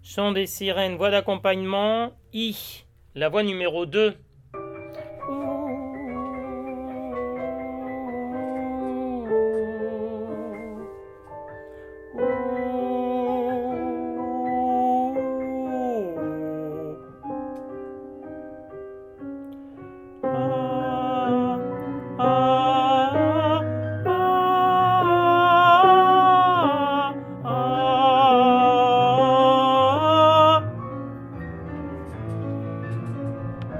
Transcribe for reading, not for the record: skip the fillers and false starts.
Chant des sirènes, voix d'accompagnement, I. La voix numéro 2.